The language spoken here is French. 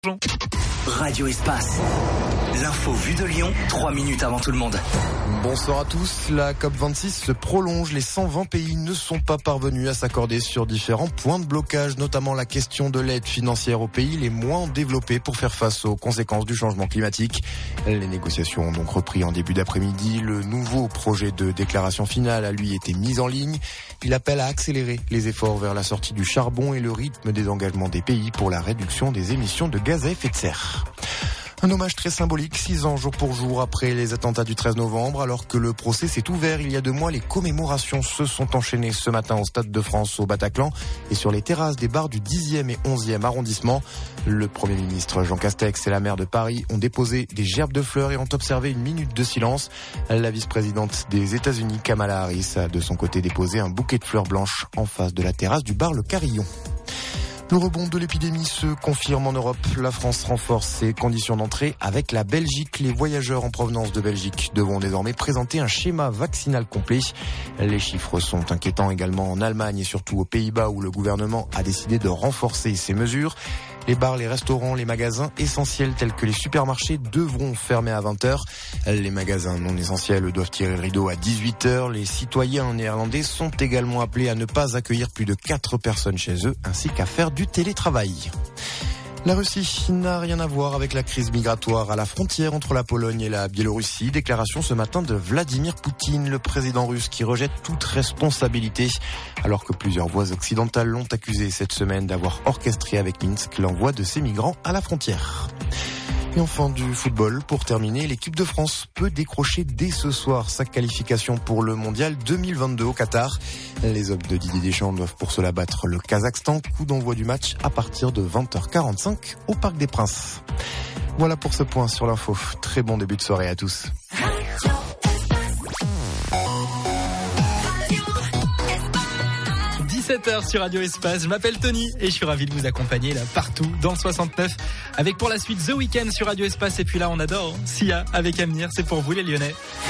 Radio Espace, l'info vue de Lyon, 3 minutes avant tout le monde. Bonsoir à tous, la COP26 se prolonge, les 120 pays ne sont pas parvenus à s'accorder sur différents points de blocage, notamment la question de l'aide financière aux pays les moins développés pour faire face aux conséquences du changement climatique. Les négociations ont donc repris en début d'après-midi, le nouveau projet de déclaration finale a lui été mis en ligne. Il appelle à accélérer les efforts vers la sortie du charbon et le rythme des engagements des pays pour la réduction des émissions de gaz à effet de serre. Un hommage très symbolique, 6 ans jour pour jour après les attentats du 13 novembre. Alors que le procès s'est ouvert il y a 2 mois, les commémorations se sont enchaînées ce matin au Stade de France au Bataclan et sur les terrasses des bars du 10e et 11e arrondissement. Le Premier ministre Jean Castex et la maire de Paris ont déposé des gerbes de fleurs et ont observé une minute de silence. La vice-présidente des États-Unis, Kamala Harris, a de son côté déposé un bouquet de fleurs blanches en face de la terrasse du bar Le Carillon. Le rebond de l'épidémie se confirme en Europe. La France renforce ses conditions d'entrée avec la Belgique. Les voyageurs en provenance de Belgique devront désormais présenter un schéma vaccinal complet. Les chiffres sont inquiétants également en Allemagne et surtout aux Pays-Bas où le gouvernement a décidé de renforcer ces mesures. Les bars, les restaurants, les magasins essentiels tels que les supermarchés devront fermer à 20h. Les magasins non essentiels doivent tirer le rideau à 18h. Les citoyens néerlandais sont également appelés à ne pas accueillir plus de 4 personnes chez eux ainsi qu'à faire du télétravail. La Russie n'a rien à voir avec la crise migratoire à la frontière entre la Pologne et la Biélorussie. Déclaration ce matin de Vladimir Poutine, le président russe qui rejette toute responsabilité. Alors que plusieurs voix occidentales l'ont accusé cette semaine d'avoir orchestré avec Minsk l'envoi de ces migrants à la frontière. Et enfin du football, pour terminer, l'équipe de France peut décrocher dès ce soir sa qualification pour le mondial 2022 au Qatar. Les hommes de Didier Deschamps doivent pour cela battre le Kazakhstan. Coup d'envoi du match à partir de 20h45 au Parc des Princes. Voilà pour ce point sur l'info. Très bon début de soirée à tous. 17h sur Radio Espace, je m'appelle Tony et je suis ravi de vous accompagner là partout dans le 69 avec pour la suite The Weeknd sur Radio Espace et puis là on adore Sia avec Amir, c'est pour vous les Lyonnais.